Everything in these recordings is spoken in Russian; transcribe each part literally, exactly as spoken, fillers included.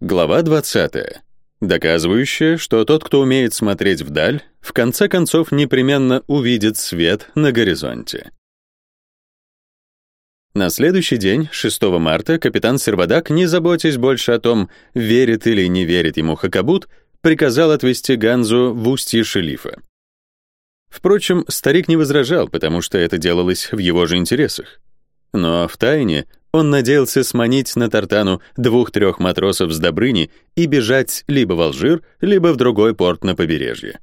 Глава двадцатая. Доказывающая, что тот, кто умеет смотреть вдаль, в конце концов непременно увидит свет на горизонте. На следующий день, шестого марта, капитан Сервадак, не заботясь больше о том, верит или не верит ему Хакабут, приказал отвезти Ганзу в устье Шелифа. Впрочем, старик не возражал, потому что это делалось в его же интересах. Но втайне он надеялся сманить на Тартану двух-трех матросов с Добрыни и бежать либо в Алжир, либо в другой порт на побережье.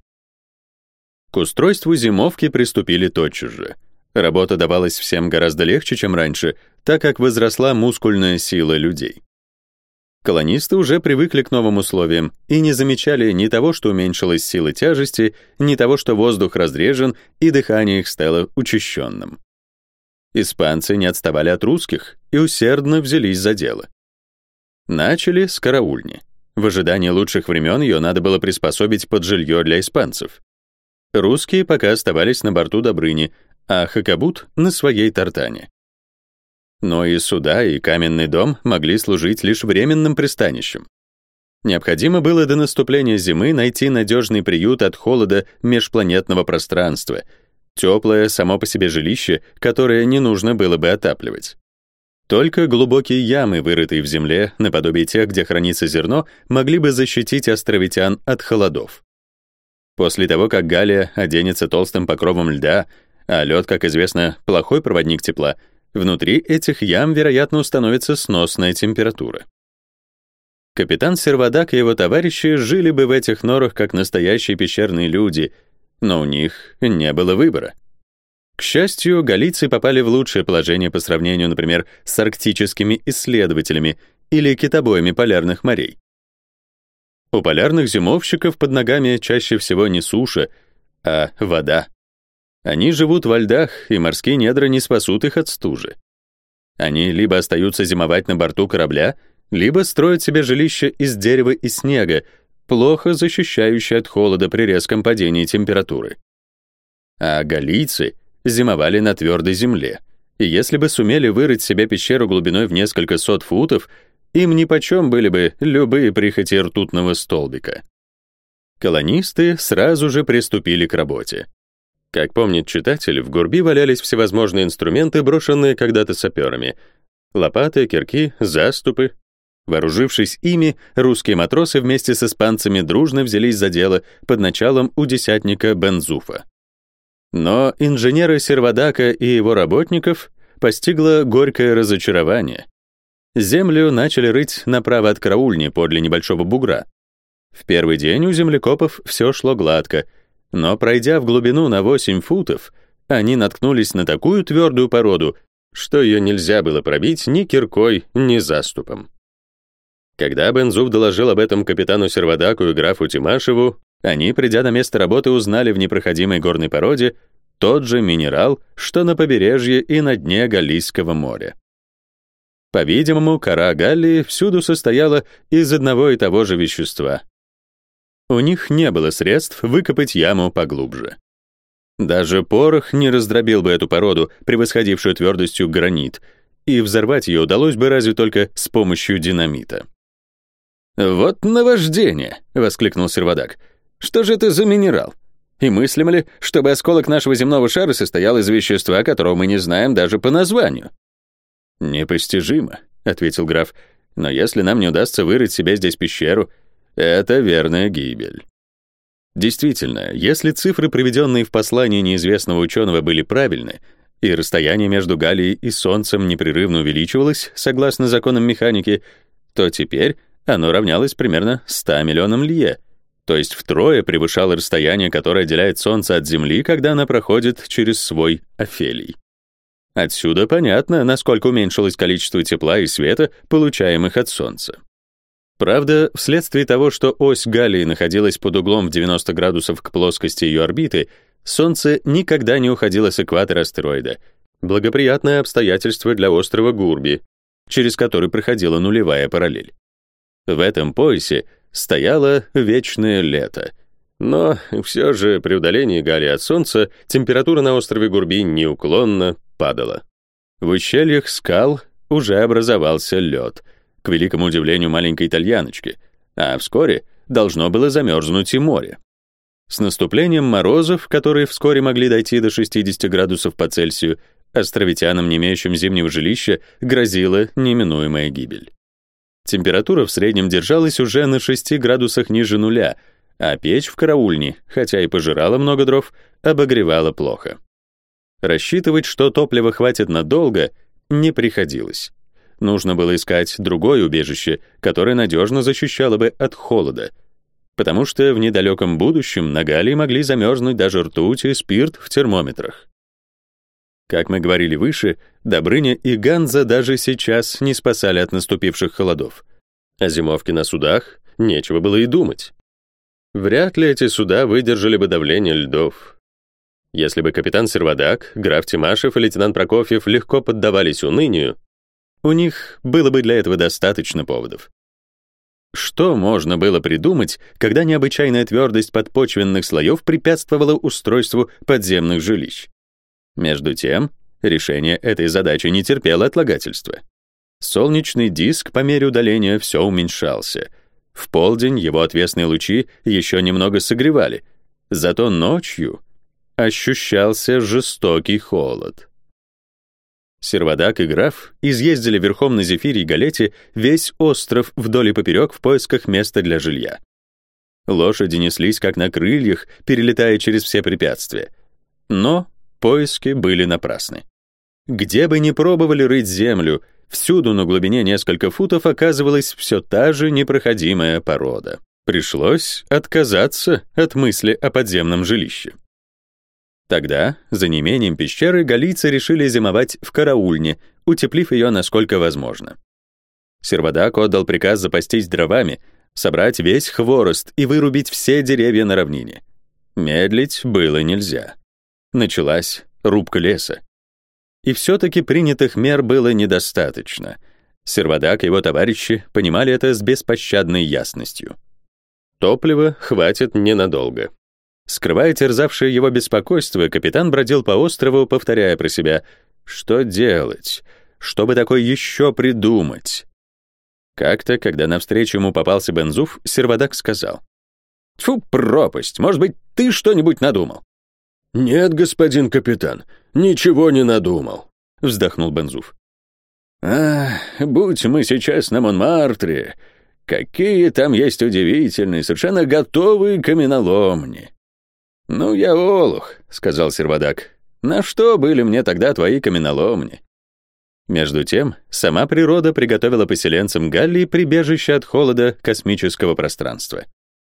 К устройству зимовки приступили тотчас же. Работа давалась всем гораздо легче, чем раньше, так как возросла мускульная сила людей. Колонисты уже привыкли к новым условиям и не замечали ни того, что уменьшилась сила тяжести, ни того, что воздух разрежен и дыхание их стало учащенным. Испанцы не отставали от русских и усердно взялись за дело. Начали с караульни. В ожидании лучших времен ее надо было приспособить под жилье для испанцев. Русские пока оставались на борту Добрыни, а Хакабут — на своей Тартане. Но и суда, и каменный дом могли служить лишь временным пристанищем. Необходимо было до наступления зимы найти надежный приют от холода межпланетного пространства — теплое само по себе жилище, которое не нужно было бы отапливать. Только глубокие ямы, вырытые в земле, наподобие тех, где хранится зерно, могли бы защитить островитян от холодов. После того, как Галлия оденется толстым покровом льда, а лед, как известно, плохой проводник тепла, внутри этих ям, вероятно, установится сносная температура. Капитан Сервадак и его товарищи жили бы в этих норах как настоящие пещерные люди, но у них не было выбора. К счастью, галлийцы попали в лучшее положение по сравнению, например, с арктическими исследователями или китобоями полярных морей. У полярных зимовщиков под ногами чаще всего не суша, а вода. Они живут во льдах, и морские недра не спасут их от стужи. Они либо остаются зимовать на борту корабля, либо строят себе жилище из дерева и снега, плохо защищающий от холода при резком падении температуры. А галлийцы зимовали на твердой земле, и если бы сумели вырыть себе пещеру глубиной в несколько сот футов, им нипочем были бы любые прихоти ртутного столбика. Колонисты сразу же приступили к работе. Как помнит читатель, в Гурби валялись всевозможные инструменты, брошенные когда-то саперами: лопаты, кирки, заступы. Вооружившись ими, русские матросы вместе с испанцами дружно взялись за дело под началом удесятника Бензуфа. Но инженера Сервадака и его работников постигло горькое разочарование. Землю начали рыть направо от караульни подле небольшого бугра. В первый день у землекопов все шло гладко, но, пройдя в глубину на восемь футов, они наткнулись на такую твердую породу, что ее нельзя было пробить ни киркой, ни заступом. Когда Бензуф доложил об этом капитану Сервадаку и графу Тимашеву, они, придя на место работы, узнали в непроходимой горной породе тот же минерал, что на побережье и на дне Галлийского моря. По-видимому, кора Галлии всюду состояла из одного и того же вещества. У них не было средств выкопать яму поглубже. Даже порох не раздробил бы эту породу, превосходившую твердостью гранит, и взорвать ее удалось бы разве только с помощью динамита. «Вот наваждение!» — воскликнул Сервадак. «Что же это за минерал? И мыслимо ли, чтобы осколок нашего земного шара состоял из вещества, которого мы не знаем даже по названию?» «Непостижимо», — ответил граф. «Но если нам не удастся вырыть себе здесь пещеру, это верная гибель». Действительно, если цифры, приведенные в послании неизвестного ученого, были правильны, и расстояние между Галлией и Солнцем непрерывно увеличивалось, согласно законам механики, то теперь оно равнялось примерно ста миллионам лье, то есть втрое превышало расстояние, которое отделяет Солнце от Земли, когда оно проходит через свой афелий. Отсюда понятно, насколько уменьшилось количество тепла и света, получаемых от Солнца. Правда, вследствие того, что ось Галлии находилась под углом в девяносто градусов к плоскости ее орбиты, Солнце никогда не уходило с экватора астероида. Благоприятное обстоятельство для острова Гурби, через который проходила нулевая параллель. В этом поясе стояло вечное лето. Но все же при удалении Галлии от Солнца температура на острове Гурби неуклонно падала. В ущельях скал уже образовался лед, к великому удивлению маленькой итальяночки, а вскоре должно было замерзнуть и море. С наступлением морозов, которые вскоре могли дойти до шестидесяти градусов по Цельсию, островитянам, не имеющим зимнего жилища, грозила неминуемая гибель. Температура в среднем держалась уже на шести градусах ниже нуля, а печь в караульне, хотя и пожирала много дров, обогревала плохо. Рассчитывать, что топлива хватит надолго, не приходилось. Нужно было искать другое убежище, которое надежно защищало бы от холода, потому что в недалеком будущем на Галлии могли замерзнуть даже ртуть и спирт в термометрах. Как мы говорили выше, Добрыня и Ганза даже сейчас не спасали от наступивших холодов. О зимовке на судах нечего было и думать. Вряд ли эти суда выдержали бы давление льдов. Если бы капитан Сервадак, граф Тимашев и лейтенант Прокофьев легко поддавались унынию, у них было бы для этого достаточно поводов. Что можно было придумать, когда необычайная твердость подпочвенных слоев препятствовала устройству подземных жилищ? Между тем, решение этой задачи не терпело отлагательства. Солнечный диск по мере удаления все уменьшался. В полдень его отвесные лучи еще немного согревали, зато ночью ощущался жестокий холод. Сервадак и граф изъездили верхом на Зефире и Галете весь остров вдоль и поперек в поисках места для жилья. Лошади неслись как на крыльях, перелетая через все препятствия. Но поиски были напрасны. Где бы ни пробовали рыть землю, всюду на глубине несколько футов оказывалась все та же непроходимая порода. Пришлось отказаться от мысли о подземном жилище. Тогда, за неимением пещеры, галлийцы решили зимовать в караульне, утеплив ее насколько возможно. Сервадак отдал приказ запастись дровами, собрать весь хворост и вырубить все деревья на равнине. Медлить было нельзя. Началась рубка леса. И все-таки принятых мер было недостаточно. Сервадак и его товарищи понимали это с беспощадной ясностью. Топлива хватит ненадолго. Скрывая терзавшее его беспокойство, капитан бродил по острову, повторяя про себя: что делать? Что бы такое еще придумать? Как-то, когда навстречу ему попался Бензуф, Сервадак сказал: «Тьфу, пропасть! Может быть, ты что-нибудь надумал?» «Нет, господин капитан, ничего не надумал», — вздохнул Бензуф. «Ах, будь мы сейчас на Монмартре, какие там есть удивительные, совершенно готовые каменоломни!» «Ну, я олух», — сказал Сервадак. «На что были мне тогда твои каменоломни?» Между тем, сама природа приготовила поселенцам Галлии прибежище от холода космического пространства.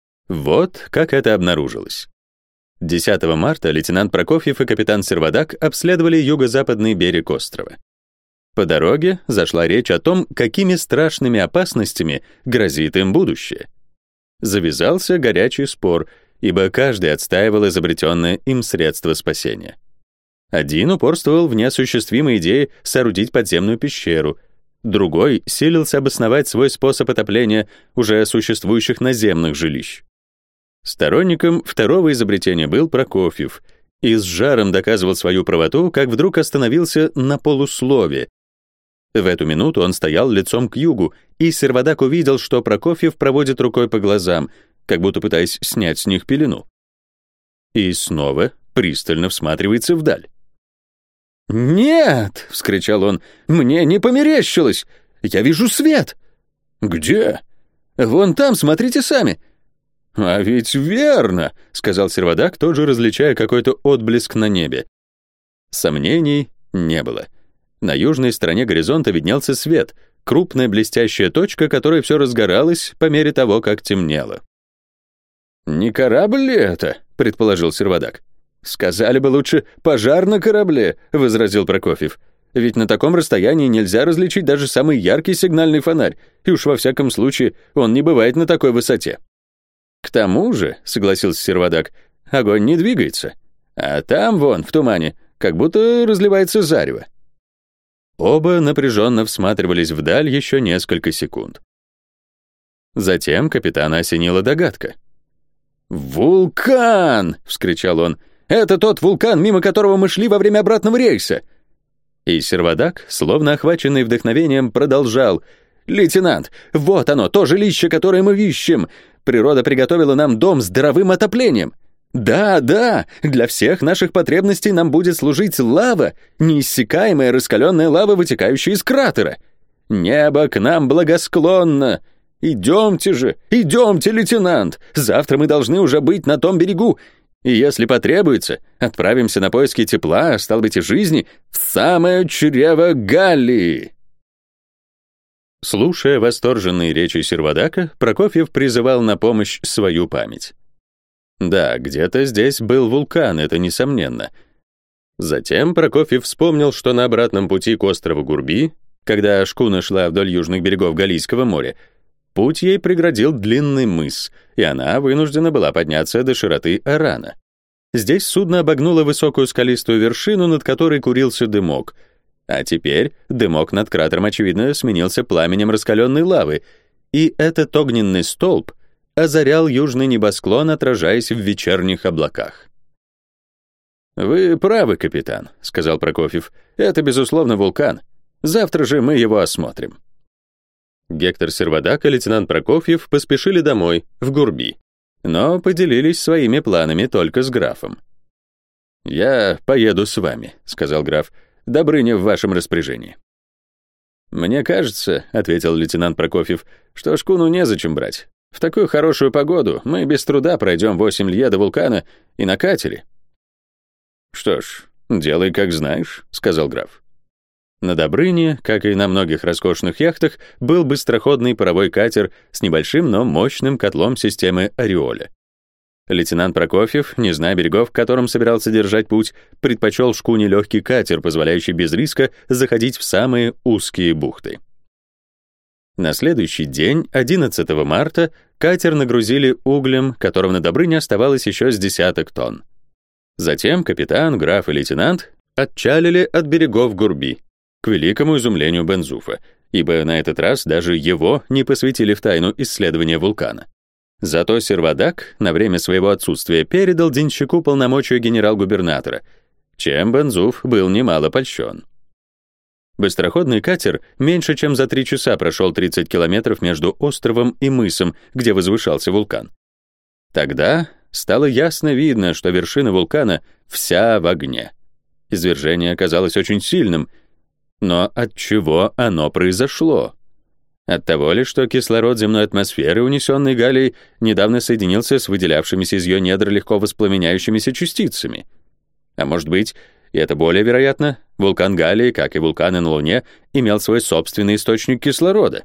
Вот как это обнаружилось. десятого марта лейтенант Прокофьев и капитан Сервадак обследовали юго-западный берег острова. По дороге зашла речь о том, какими страшными опасностями грозит им будущее. Завязался горячий спор, ибо каждый отстаивал изобретенное им средство спасения. Один упорствовал в неосуществимой идее соорудить подземную пещеру, другой силился обосновать свой способ отопления уже существующих наземных жилищ. Сторонником второго изобретения был Прокофьев и с жаром доказывал свою правоту, как вдруг остановился на полуслове. В эту минуту он стоял лицом к югу, и Сервадак увидел, что Прокофьев проводит рукой по глазам, как будто пытаясь снять с них пелену. И снова пристально всматривается вдаль. «Нет!» — вскричал он. «Мне не померещилось! Я вижу свет!» «Где?» «Вон там, смотрите сами!» «А ведь верно!» — сказал Сервадак, тоже различая какой-то отблеск на небе. Сомнений не было. На южной стороне горизонта виднелся свет, крупная блестящая точка, которая все разгоралась по мере того, как темнело. «Не корабль ли это?» — предположил Сервадак. «Сказали бы лучше пожар на корабле», — возразил Прокофьев. «Ведь на таком расстоянии нельзя различить даже самый яркий сигнальный фонарь, и уж во всяком случае он не бывает на такой высоте». «К тому же», — согласился Сервадак, — «огонь не двигается, а там, вон, в тумане, как будто разливается зарево». Оба напряженно всматривались вдаль еще несколько секунд. Затем капитана осенила догадка. «Вулкан!» — вскричал он. «Это тот вулкан, мимо которого мы шли во время обратного рейса!» И Сервадак, словно охваченный вдохновением, продолжал. «Лейтенант, вот оно, то жилище, которое мы ищем! Природа приготовила нам дом с дыровым отоплением! Да, да, для всех наших потребностей нам будет служить лава, неиссякаемая раскаленная лава, вытекающая из кратера! Небо к нам благосклонно! Идемте же, идемте, лейтенант! Завтра мы должны уже быть на том берегу, и если потребуется, отправимся на поиски тепла, а стало быть и жизни, в самое чрево Галлии!» Слушая восторженные речи Сервадака, Прокофьев призывал на помощь свою память. Да, где-то здесь был вулкан, это несомненно. Затем Прокофьев вспомнил, что на обратном пути к острову Гурби, когда шхуна шла вдоль южных берегов Галлийского моря, путь ей преградил длинный мыс, и она вынуждена была подняться до широты Арана. Здесь судно обогнуло высокую скалистую вершину, над которой курился дымок, а теперь дымок над кратером, очевидно, сменился пламенем раскаленной лавы, и этот огненный столб озарял южный небосклон, отражаясь в вечерних облаках. «Вы правы, капитан», — сказал Прокофьев. «Это, безусловно, вулкан. Завтра же мы его осмотрим». Гектор Сервадак и лейтенант Прокофьев поспешили домой, в Гурби, но поделились своими планами только с графом. «Я поеду с вами», — сказал граф. «Добрыня в вашем распоряжении». «Мне кажется», — ответил лейтенант Прокофьев, «что шкуну незачем брать. В такую хорошую погоду мы без труда пройдем восемь лье до вулкана и на катере». «Что ж, делай как знаешь», — сказал граф. На Добрыне, как и на многих роскошных яхтах, был быстроходный паровой катер с небольшим, но мощным котлом системы Ореоля. Лейтенант Прокофьев, не зная берегов, к которым собирался держать путь, предпочел шкуне легкий катер, позволяющий без риска заходить в самые узкие бухты. На следующий день, одиннадцатого марта, катер нагрузили углем, которого на Добрыне оставалось еще с десяток тонн. Затем капитан, граф и лейтенант отчалили от берегов Гурби, к великому изумлению Бензуфа, ибо на этот раз даже его не посвятили в тайну исследования вулкана. Зато Сервадак на время своего отсутствия передал денщику полномочия генерал-губернатора, чем Бензуф был немало польщен. Быстроходный катер меньше чем за три часа прошел тридцать километров между островом и мысом, где возвышался вулкан. Тогда стало ясно видно, что вершина вулкана вся в огне. Извержение оказалось очень сильным, но от чего оно произошло? От того ли, что кислород земной атмосферы, унесенный Галлией, недавно соединился с выделявшимися из ее недр легко воспламеняющимися частицами? А может быть, и это более вероятно, вулкан Галлии, как и вулканы на Луне, имел свой собственный источник кислорода?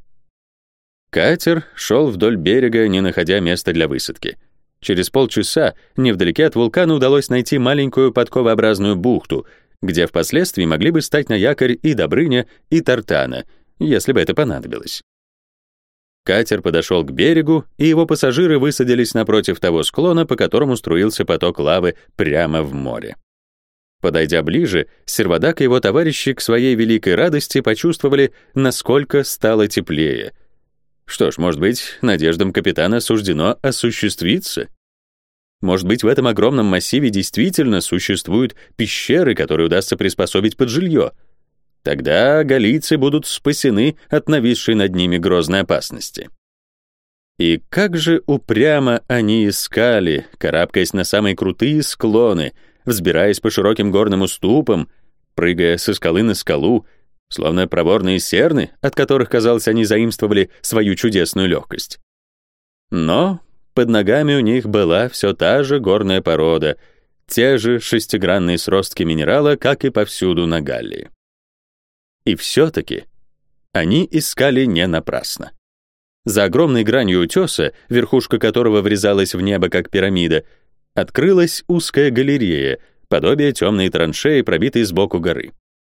Катер шел вдоль берега, не находя места для высадки. Через полчаса невдалеке от вулкана удалось найти маленькую подковообразную бухту, где впоследствии могли бы стать на якорь и Добрыня, и Тартана, если бы это понадобилось. Катер подошел к берегу, и его пассажиры высадились напротив того склона, по которому струился поток лавы прямо в море. Подойдя ближе, Сервадак и его товарищи к своей великой радости почувствовали, насколько стало теплее. Что ж, может быть, надеждам капитана суждено осуществиться? Может быть, в этом огромном массиве действительно существуют пещеры, которые удастся приспособить под жилье? Тогда галлийцы будут спасены от нависшей над ними грозной опасности. И как же упрямо они искали, карабкаясь на самые крутые склоны, взбираясь по широким горным уступам, прыгая со скалы на скалу, словно проворные серны, от которых, казалось, они заимствовали свою чудесную легкость. Но под ногами у них была все та же горная порода, те же шестигранные сростки минерала, как и повсюду на Галлии. И все-таки они искали не напрасно. За огромной гранью утеса, верхушка которого врезалась в небо как пирамида, открылась узкая галерея, подобие темной траншеи, пробитой сбоку горы.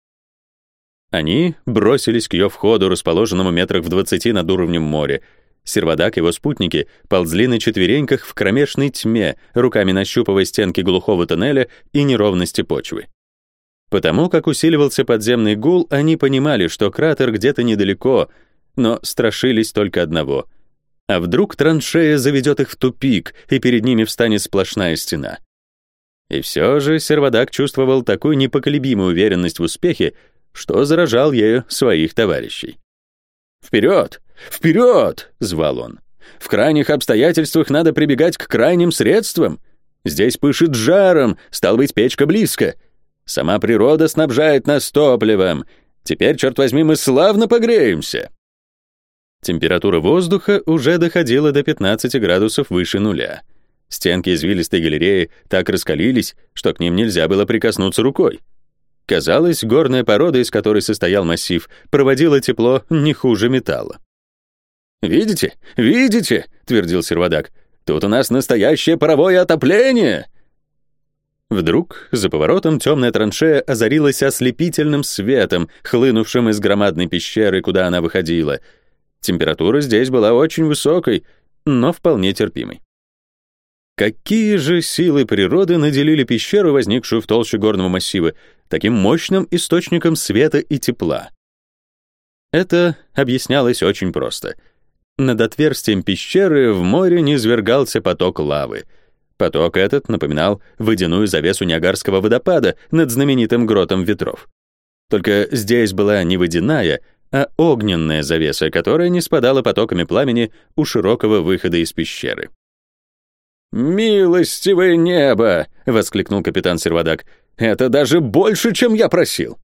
Они бросились к ее входу, расположенному метрах в двадцати над уровнем моря. Сервадак и его спутники ползли на четвереньках в кромешной тьме, руками нащупывая стенки глухого тоннеля и неровности почвы. Потому как усиливался подземный гул, они понимали, что кратер где-то недалеко, но страшились только одного. А вдруг траншея заведет их в тупик, и перед ними встанет сплошная стена? И все же Сервадак чувствовал такую непоколебимую уверенность в успехе, что заражал ею своих товарищей. «Вперед! «Вперед!» — звал он. «В крайних обстоятельствах надо прибегать к крайним средствам. Здесь пышет жаром, стало быть, печка близко. Сама природа снабжает нас топливом. Теперь, черт возьми, мы славно погреемся». Температура воздуха уже доходила до пятнадцати градусов выше нуля. Стенки извилистой галереи так раскалились, что к ним нельзя было прикоснуться рукой. Казалось, горная порода, из которой состоял массив, проводила тепло не хуже металла. «Видите? Видите?» — твердил Сервадак. «Тут у нас настоящее паровое отопление!» Вдруг за поворотом темная траншея озарилась ослепительным светом, хлынувшим из громадной пещеры, куда она выходила. Температура здесь была очень высокой, но вполне терпимой. Какие же силы природы наделили пещеру, возникшую в толще горного массива, таким мощным источником света и тепла? Это объяснялось очень просто. Над отверстием пещеры в море низвергался поток лавы. Поток этот напоминал водяную завесу Ниагарского водопада над знаменитым гротом ветров. Только здесь была не водяная, а огненная завеса, которая не спадала потоками пламени у широкого выхода из пещеры. «Милостивое небо!» — воскликнул капитан Сервадак. «Это даже больше, чем я просил!»